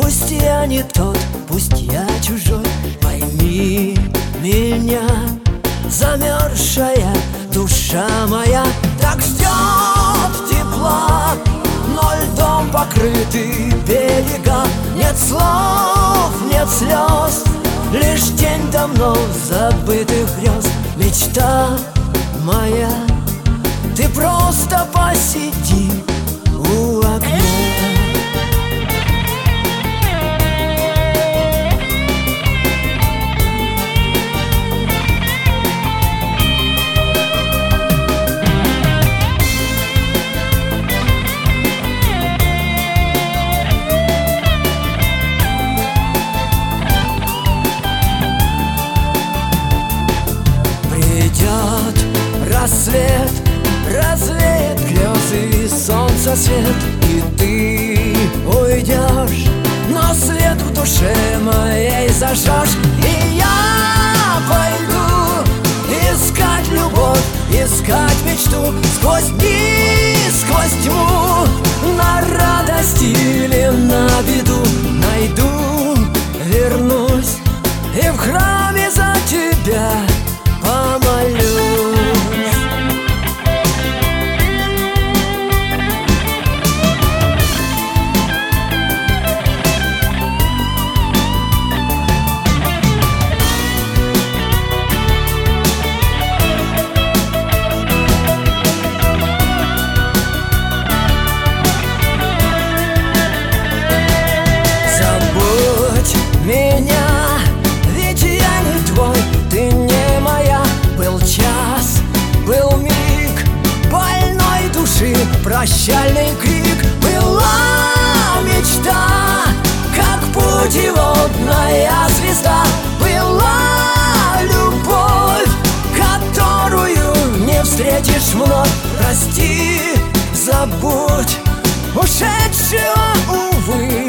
Пусть я не тот, пусть я чужой, пойми меня, замерзшая душа моя так ждет тепла, но льдом покрыты берега. Нет слов, нет слез, лишь тень давно забытых грез. Мечта моя, ты просто посиди у окна. Рассвет развеет грезы и солнца свет, и ты уйдешь, но свет в душе моей зажжешь. И я пойду искать любовь, искать мечту сквозь дни, сквозь тьму, на радость или на беду. Найду, вернусь и в храме за тебя помолюсь. Меня, ведь я не твой, ты не моя. Был час, был миг больной души, прощальный крик. Была мечта, как путеводная звезда. Была любовь, которую не встретишь вновь. Прости, забудь ушедшего, увы.